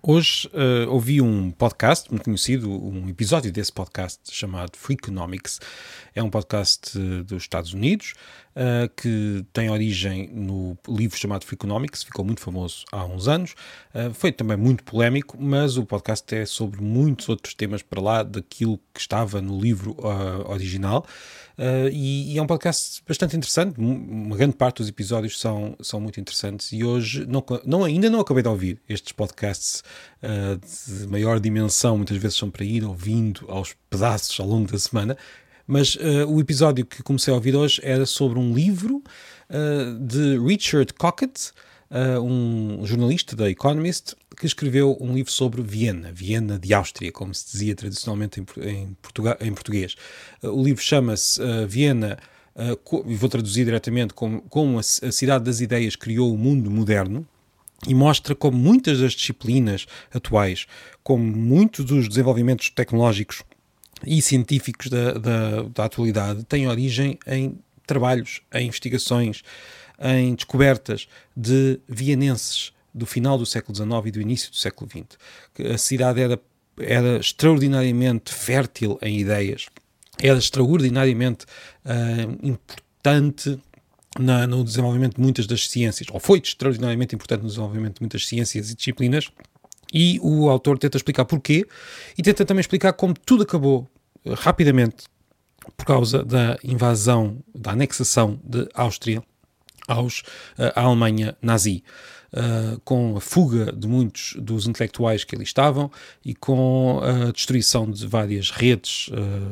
Hoje ouvi um podcast muito conhecido, um episódio desse podcast chamado Freakonomics. É um podcast dos Estados Unidos que tem origem no livro chamado Freakonomics, ficou muito famoso há uns anos. Foi também muito polémico, mas o podcast é sobre muitos outros temas para lá daquilo que estava no livro original. E é um podcast bastante interessante, uma grande parte dos episódios são muito interessantes e hoje ainda não acabei de ouvir estes podcasts de maior dimensão, muitas vezes são para ir ouvindo aos pedaços ao longo da semana, mas o episódio que comecei a ouvir hoje era sobre um livro de Richard Cockett, um jornalista da Economist, que escreveu um livro sobre Viena de Áustria, como se dizia tradicionalmente em português. O livro chama-se Viena, e vou traduzir diretamente, como a cidade das ideias criou o mundo moderno, e mostra como muitas das disciplinas atuais, como muitos dos desenvolvimentos tecnológicos e científicos da atualidade têm origem em trabalhos, em investigações, em descobertas de vienenses do final do século XIX e do início do século XX. A cidade era extraordinariamente fértil em ideias, era extraordinariamente importante no desenvolvimento de muitas das ciências, ou foi extraordinariamente importante no desenvolvimento de muitas ciências e disciplinas, e o autor tenta explicar porquê, e tenta também explicar como tudo acabou rapidamente por causa da invasão, da anexação de Áustria à Alemanha nazi, com a fuga de muitos dos intelectuais que ali estavam e com a destruição de várias redes,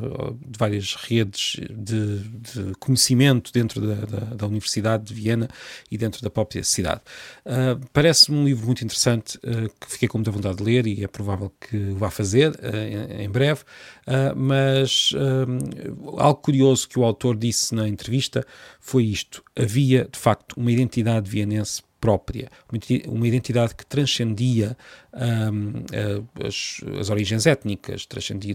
de conhecimento dentro da Universidade de Viena e dentro da própria cidade. Parece-me um livro muito interessante, que fiquei com muita vontade de ler e é provável que o vá fazer em breve, mas algo curioso que o autor disse na entrevista foi isto: havia de facto uma identidade vienense própria, uma identidade que transcendia as origens étnicas, transcendia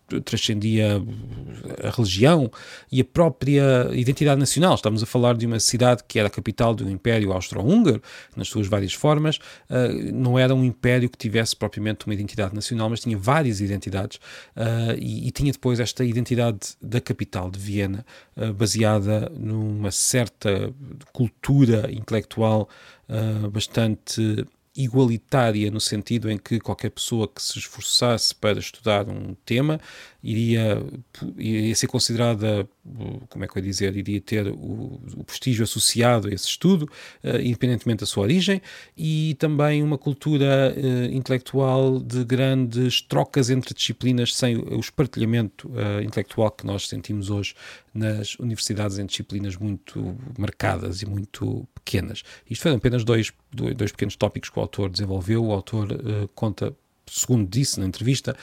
a religião e a própria identidade nacional. Estamos a falar de uma cidade que era a capital do Império Austro-Húngaro, nas suas várias formas. Não era um império que tivesse propriamente uma identidade nacional, mas tinha várias identidades, e tinha depois esta identidade da capital de Viena, baseada numa certa cultura intelectual bastante igualitária, no sentido em que qualquer pessoa que se esforçasse para estudar um tema iria ser considerada, como é que eu ia dizer, iria ter o prestígio associado a esse estudo, independentemente da sua origem, e também uma cultura intelectual de grandes trocas entre disciplinas, sem o espartilhamento intelectual que nós sentimos hoje nas universidades, em disciplinas muito marcadas e muito pequenas. Isto foram apenas dois pequenos tópicos que o autor desenvolveu. O autor conta, segundo disse na entrevista,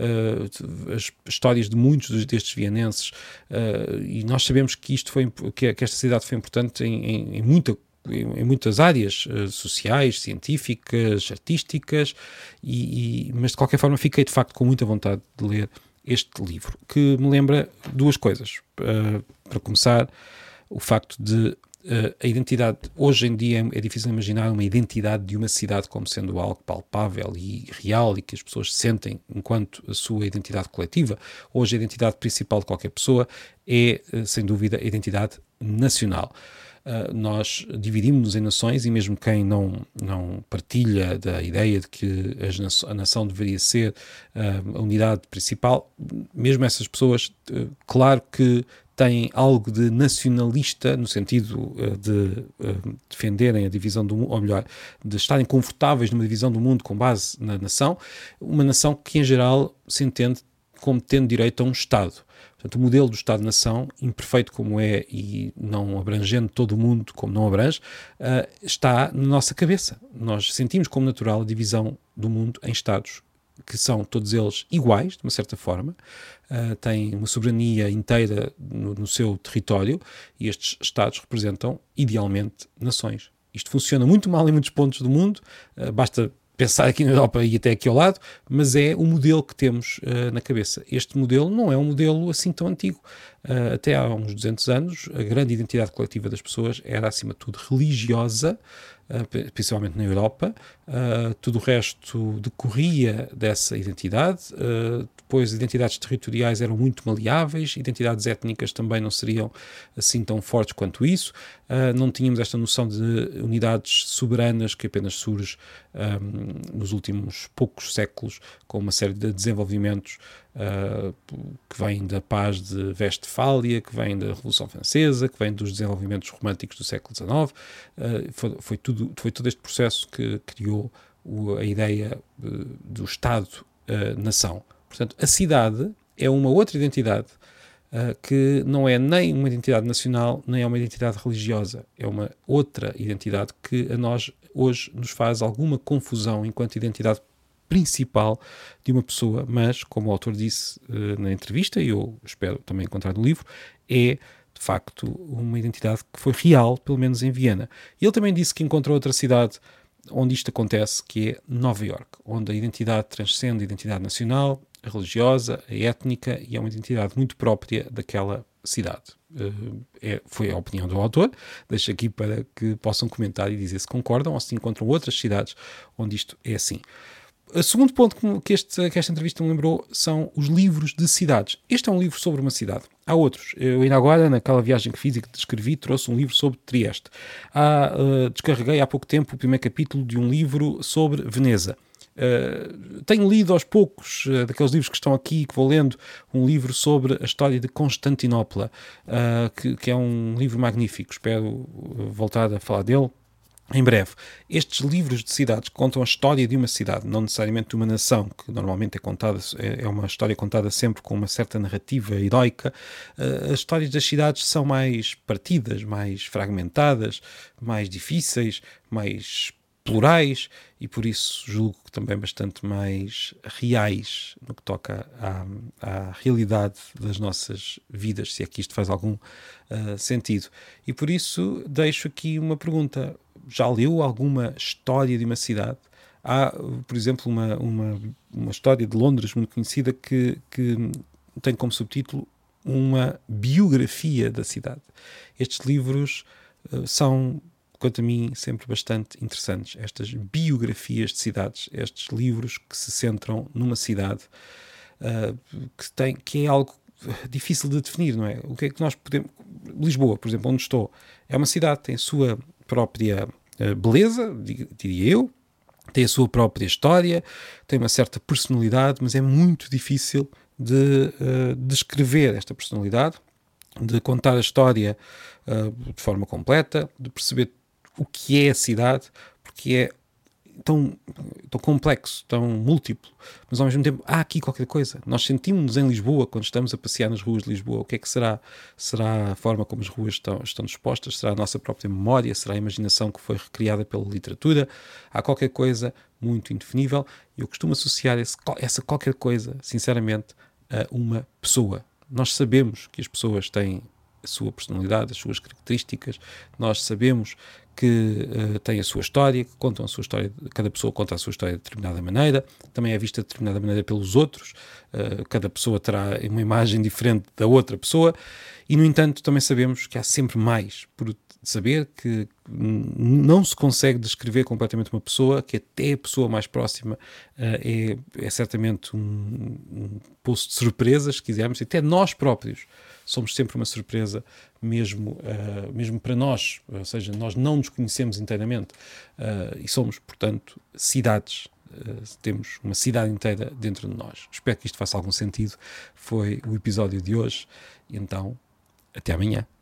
as histórias de muitos destes vienenses, e nós sabemos que esta cidade foi importante em muitas áreas sociais, científicas, artísticas, mas de qualquer forma fiquei de facto com muita vontade de ler este livro, que me lembra duas coisas. Para começar, o facto de a identidade, hoje em dia é difícil imaginar uma identidade de uma cidade como sendo algo palpável e real e que as pessoas sentem enquanto a sua identidade coletiva. Hoje a identidade principal de qualquer pessoa é, sem dúvida, a identidade nacional. Nós dividimos-nos em nações, e mesmo quem não partilha da ideia de que a nação deveria ser a unidade principal, mesmo essas pessoas, claro que têm algo de nacionalista, no sentido de defenderem a divisão do mundo, ou melhor, de estarem confortáveis numa divisão do mundo com base na nação, uma nação que em geral se entende como tendo direito a um Estado. Portanto, o modelo do Estado-nação, imperfeito como é e não abrangendo todo o mundo como não abrange, está na nossa cabeça. Nós sentimos como natural a divisão do mundo em Estados, que são todos eles iguais, de uma certa forma, têm uma soberania inteira no seu território, e estes Estados representam, idealmente, nações. Isto funciona muito mal em muitos pontos do mundo, basta pensar aqui na Europa e até aqui ao lado, mas é o modelo que temos na cabeça. Este modelo não é um modelo assim tão antigo. até há uns 200 anos, a grande identidade coletiva das pessoas era, acima de tudo, religiosa, principalmente na Europa. Tudo o resto decorria dessa identidade. Depois, identidades territoriais eram muito maleáveis, identidades étnicas também não seriam assim tão fortes quanto isso. Não tínhamos esta noção de unidades soberanas que apenas surge nos últimos poucos séculos, com uma série de desenvolvimentos que vêm da paz de Westfália, que vêm da Revolução Francesa, que vêm dos desenvolvimentos românticos do século XIX. Foi todo este processo que criou a ideia do Estado-nação. Portanto, a cidade é uma outra identidade que não é nem uma identidade nacional, nem é uma identidade religiosa. É uma outra identidade que a nós hoje nos faz alguma confusão enquanto identidade principal de uma pessoa, mas, como o autor disse na entrevista, e eu espero também encontrar no livro, é de facto uma identidade que foi real, pelo menos em Viena. E ele também disse que encontrou outra cidade onde isto acontece, que é Nova Iorque, onde a identidade transcende a identidade nacional, a religiosa, a étnica, e é uma identidade muito própria daquela cidade. Foi a opinião do autor. Deixo aqui para que possam comentar e dizer se concordam ou se encontram outras cidades onde isto é assim. O segundo ponto que esta entrevista me lembrou são os livros de cidades. Este é um livro sobre uma cidade. Há outros. Eu ainda agora, naquela viagem que fiz e que descrevi, trouxe um livro sobre Trieste. Descarreguei há pouco tempo o primeiro capítulo de um livro sobre Veneza. Tenho lido aos poucos, daqueles livros que estão aqui, que vou lendo, um livro sobre a história de Constantinopla, que é um livro magnífico. Espero voltar a falar dele em breve. Estes livros de cidades contam a história de uma cidade, não necessariamente de uma nação, que normalmente é uma história contada sempre com uma certa narrativa heroica. As histórias das cidades são mais partidas, mais fragmentadas, mais difíceis, mais plurais e por isso julgo que também bastante mais reais no que toca à realidade das nossas vidas, se é que isto faz algum sentido. E por isso deixo aqui uma pergunta. Já leu alguma história de uma cidade? Há, por exemplo, uma história de Londres muito conhecida que tem como subtítulo uma biografia da cidade. Estes livros são, quanto a mim, sempre bastante interessantes. Estas biografias de cidades, estes livros que se centram numa cidade que é algo difícil de definir, não é? O que é que nós podemos... Lisboa, por exemplo, onde estou, é uma cidade, tem a sua própria beleza, diria eu, tem a sua própria história, tem uma certa personalidade, mas é muito difícil de descrever esta personalidade, de contar a história de forma completa, de perceber o que é a cidade, porque é tão complexo, tão múltiplo, mas ao mesmo tempo há aqui qualquer coisa. Nós sentimos-nos em Lisboa quando estamos a passear nas ruas de Lisboa. O que é que será? Será a forma como as ruas estão dispostas? Será a nossa própria memória? Será a imaginação que foi recriada pela literatura? Há qualquer coisa muito indefinível e eu costumo associar essa qualquer coisa, sinceramente, a uma pessoa. Nós sabemos que as pessoas têm a sua personalidade, as suas características, nós sabemos que têm a sua história, que contam a sua história, cada pessoa conta a sua história de determinada maneira, também é vista de determinada maneira pelos outros, cada pessoa terá uma imagem diferente da outra pessoa, e no entanto também sabemos que há sempre mais por saber, que não se consegue descrever completamente uma pessoa, que até a pessoa mais próxima é certamente um poço de surpresas, se quisermos, e até nós próprios somos sempre uma surpresa, mesmo para nós, ou seja, nós não nos conhecemos inteiramente e somos, portanto, cidades. Temos uma cidade inteira dentro de nós. Espero que isto faça algum sentido. Foi o episódio de hoje, e então, até amanhã.